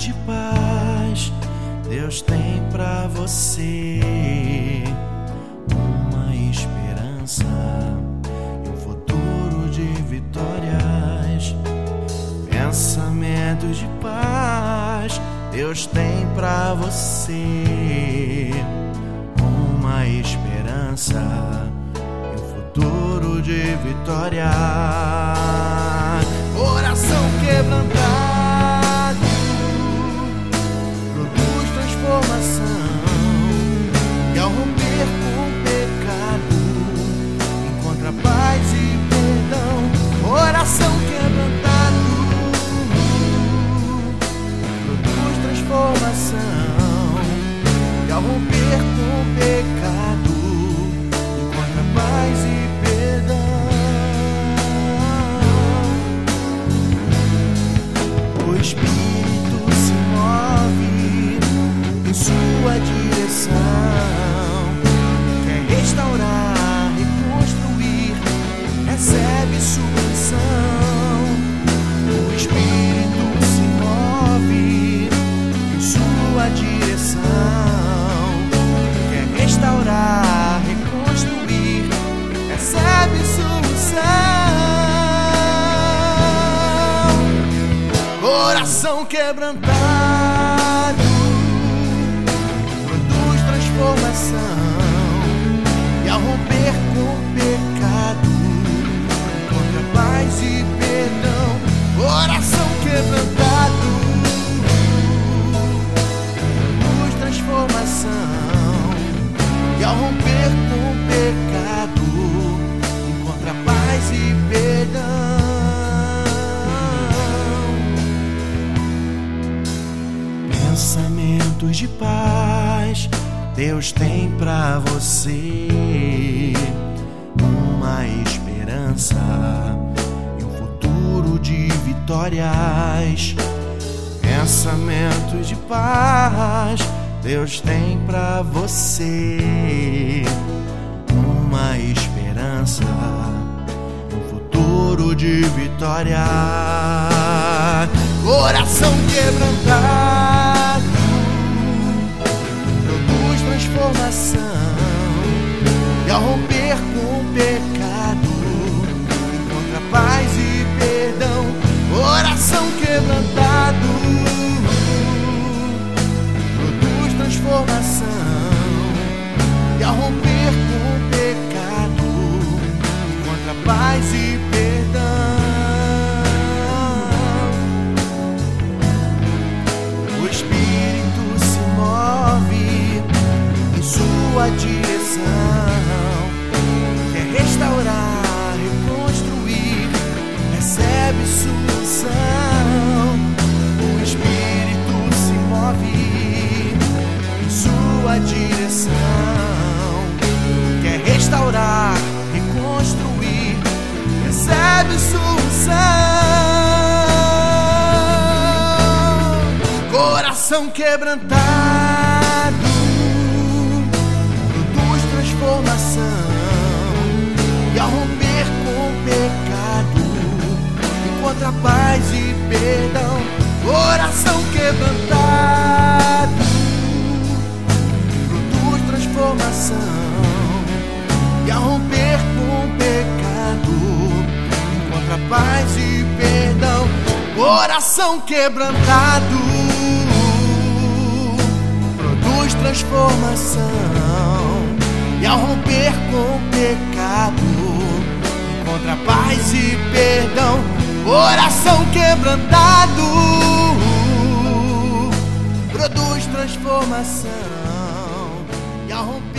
de paz Deus tem pra você, uma esperança e um futuro de vitórias. Pensamentos de paz Deus tem pra você, uma esperança e um futuro de vitória. Coração quebrantado produz transformação, e ao romper com o pecado encontra paz e perdão. Coração quebrantado produz transformação, e ao romper com o pecado encontra paz e perdão. O Espírito se move em sua direção, quer restaurar, reconstruir, recebe sua missão. O Espírito se move em sua direção, quer restaurar, reconstruir, recebe sua missão. Coração quebrantado produz transformação, e ao romper com o pecado encontra paz e perdão. Coração quebrantado produz transformação, e ao romper com o pecado encontra paz e perdão. Pensamentos de paz Deus tem pra você, uma esperança e um futuro de vitórias. Pensamentos de paz Deus tem pra você, uma esperança e um futuro de vitória. Coração quebrantado produz transformação, e ao romper com o pecado encontra paz e perdão. Coração quebrantado produz transformação, e ao romper com o pecado encontra paz e perdão. O Espírito se move em sua direção, quer restaurar, reconstruir, recebe sua missão. O Espírito se move em sua direção, quer restaurar, reconstruir, recebe sua missão. Coração quebrantado produz transformação, e ao romper com o pecado encontra paz e perdão. Coração quebrantado produz transformação, e ao romper com o pecado encontra paz e perdão. Coração quebrantado produz transformação, e ao romper com o pecado encontra paz e perdão. Coração quebrantado produz transformação, e ao romper